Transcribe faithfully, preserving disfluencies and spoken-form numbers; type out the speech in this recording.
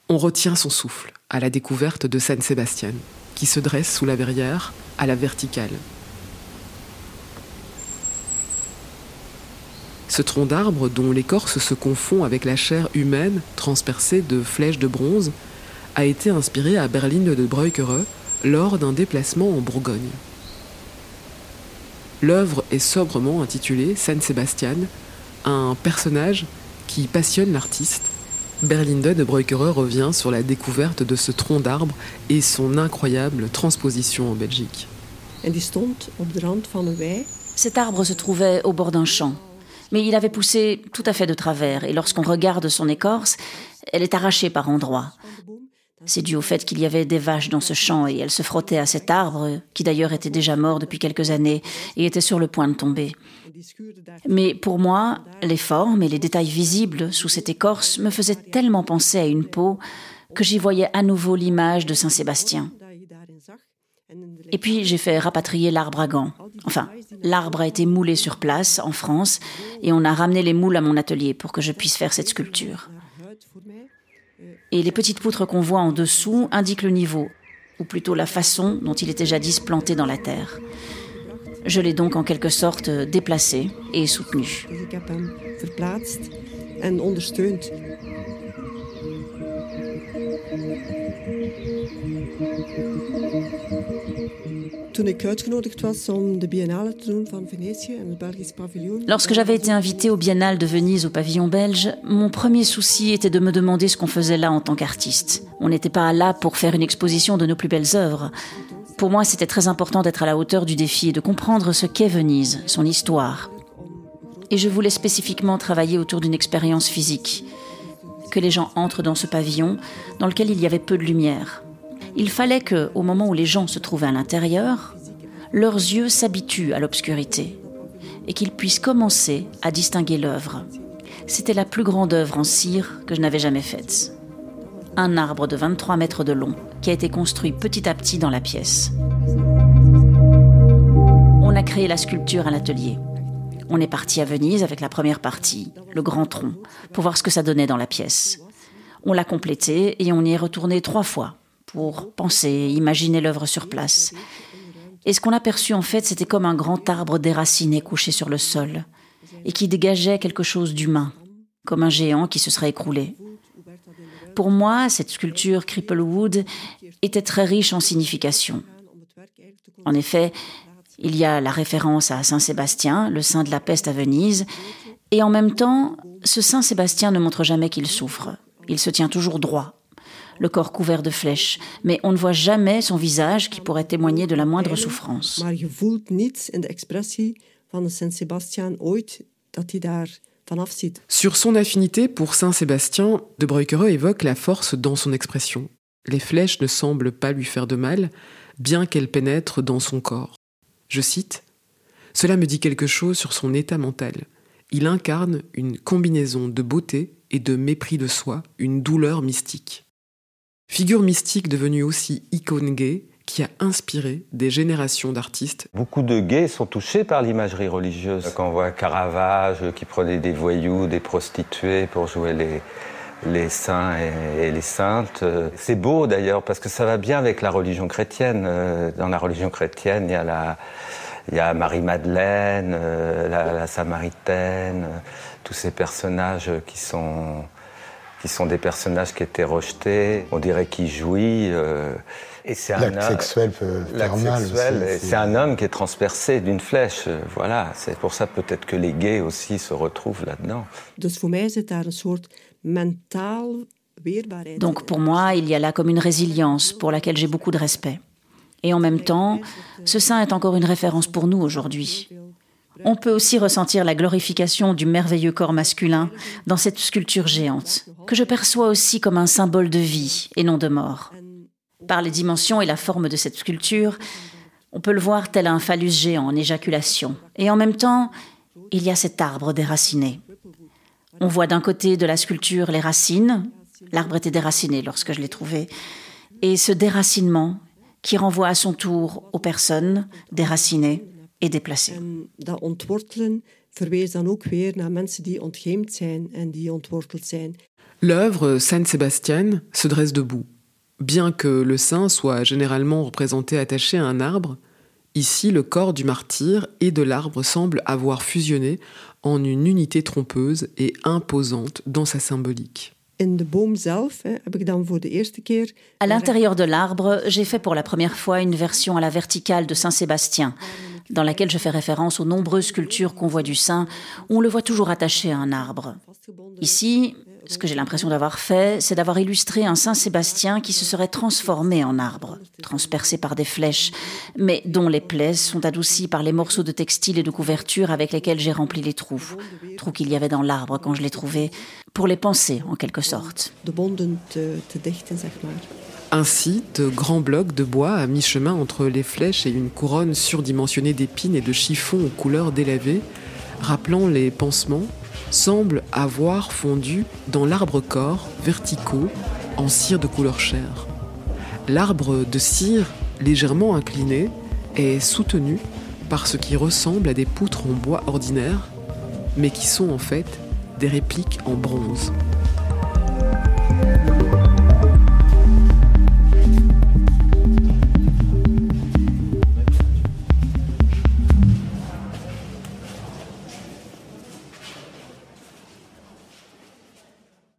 On retient son souffle à la découverte de San Sebastián, qui se dresse sous la verrière à la verticale. Ce tronc d'arbre, dont l'écorce se confond avec la chair humaine transpercée de flèches de bronze, a été inspiré à Berlinde de Breukere lors d'un déplacement en Bourgogne. L'œuvre est sobrement intitulée San Sebastián, un personnage qui passionne l'artiste. Berlinde de Breukere revient sur la découverte de ce tronc d'arbre et son incroyable transposition en Belgique. Cet arbre se trouvait au bord d'un champ, mais il avait poussé tout à fait de travers, et lorsqu'on regarde son écorce, elle est arrachée par endroits. C'est dû au fait qu'il y avait des vaches dans ce champ et elles se frottaient à cet arbre, qui d'ailleurs était déjà mort depuis quelques années et était sur le point de tomber. Mais pour moi, les formes et les détails visibles sous cette écorce me faisaient tellement penser à une peau que j'y voyais à nouveau l'image de Saint-Sébastien. Et puis j'ai fait rapatrier l'arbre à Gand. Enfin, l'arbre a été moulé sur place, en France, et on a ramené les moules à mon atelier pour que je puisse faire cette sculpture. Et les petites poutres qu'on voit en dessous indiquent le niveau, ou plutôt la façon dont il était jadis planté dans la terre. Je l'ai donc en quelque sorte déplacé et soutenu. Lorsque j'avais été invitée au Biennale de Venise au pavillon belge, mon premier souci était de me demander ce qu'on faisait là en tant qu'artiste. On n'était pas là pour faire une exposition de nos plus belles œuvres. Pour moi, c'était très important d'être à la hauteur du défi et de comprendre ce qu'est Venise, son histoire. Et je voulais spécifiquement travailler autour d'une expérience physique. Que les gens entrent dans ce pavillon, dans lequel il y avait peu de lumière. Il fallait que, au moment où les gens se trouvaient à l'intérieur, leurs yeux s'habituent à l'obscurité et qu'ils puissent commencer à distinguer l'œuvre. C'était la plus grande œuvre en cire que je n'avais jamais faite. Un arbre de vingt-trois mètres de long qui a été construit petit à petit dans la pièce. On a créé la sculpture à l'atelier. On est parti à Venise avec la première partie, le grand tronc, pour voir ce que ça donnait dans la pièce. On l'a complété et on y est retourné trois fois pour penser, imaginer l'œuvre sur place. Et ce qu'on a perçu en fait, c'était comme un grand arbre déraciné couché sur le sol et qui dégageait quelque chose d'humain, comme un géant qui se serait écroulé. Pour moi, cette sculpture Cripplewood était très riche en signification. En effet, il y a la référence à Saint-Sébastien, le saint de la peste à Venise, et en même temps, ce Saint-Sébastien ne montre jamais qu'il souffre. Il se tient toujours droit, le corps couvert de flèches, mais on ne voit jamais son visage qui pourrait témoigner de la moindre souffrance. Sur son affinité pour Saint-Sébastien, de Breukere évoque la force dans son expression. Les flèches ne semblent pas lui faire de mal, bien qu'elles pénètrent dans son corps. Je cite, « Cela me dit quelque chose sur son état mental. Il incarne une combinaison de beauté et de mépris de soi, une douleur mystique. » Figure mystique devenue aussi icône gay, qui a inspiré des générations d'artistes. Beaucoup de gays sont touchés par l'imagerie religieuse. Quand on voit Caravage qui prenait des voyous, des prostituées pour jouer les, les saints et, et les saintes. C'est beau d'ailleurs parce que ça va bien avec la religion chrétienne. Dans la religion chrétienne, il y a, la, il y a Marie-Madeleine, la, la Samaritaine, tous ces personnages qui sont... qui sont des personnages qui étaient rejetés, on dirait qu'ils jouit. Euh, et c'est l'acte un sexuel peut faire mal aussi. C'est, c'est un homme qui est transpercé d'une flèche. Euh, voilà, c'est pour ça peut-être que les gays aussi se retrouvent là-dedans. Donc pour moi, il y a là comme une résilience pour laquelle j'ai beaucoup de respect. Et en même temps, ce saint est encore une référence pour nous aujourd'hui. On peut aussi ressentir la glorification du merveilleux corps masculin dans cette sculpture géante, que je perçois aussi comme un symbole de vie et non de mort. Par les dimensions et la forme de cette sculpture, on peut le voir tel un phallus géant en éjaculation. Et en même temps, il y a cet arbre déraciné. On voit d'un côté de la sculpture les racines, l'arbre était déraciné lorsque je l'ai trouvé, et ce déracinement qui renvoie à son tour aux personnes déracinées et déplacées. L'œuvre San Sebastian se dresse debout. Bien que le saint soit généralement représenté attaché à un arbre, ici le corps du martyr et de l'arbre semblent avoir fusionné en une unité trompeuse et imposante dans sa symbolique. À l'intérieur de l'arbre, j'ai fait pour la première fois une version à la verticale de Saint Sébastien, dans laquelle je fais référence aux nombreuses sculptures qu'on voit du saint, où on le voit toujours attaché à un arbre. Ici, ce que j'ai l'impression d'avoir fait, c'est d'avoir illustré un Saint Sébastien qui se serait transformé en arbre, transpercé par des flèches, mais dont les plaies sont adoucies par les morceaux de textile et de couverture avec lesquels j'ai rempli les trous, trous qu'il y avait dans l'arbre quand je l'ai trouvé, pour les panser en quelque sorte. Ainsi, de grands blocs de bois à mi-chemin entre les flèches et une couronne surdimensionnée d'épines et de chiffons aux couleurs délavées, rappelant les pansements, semblent avoir fondu dans l'arbre-corps verticaux en cire de couleur chair. L'arbre de cire, légèrement incliné, est soutenu par ce qui ressemble à des poutres en bois ordinaire, mais qui sont en fait des répliques en bronze.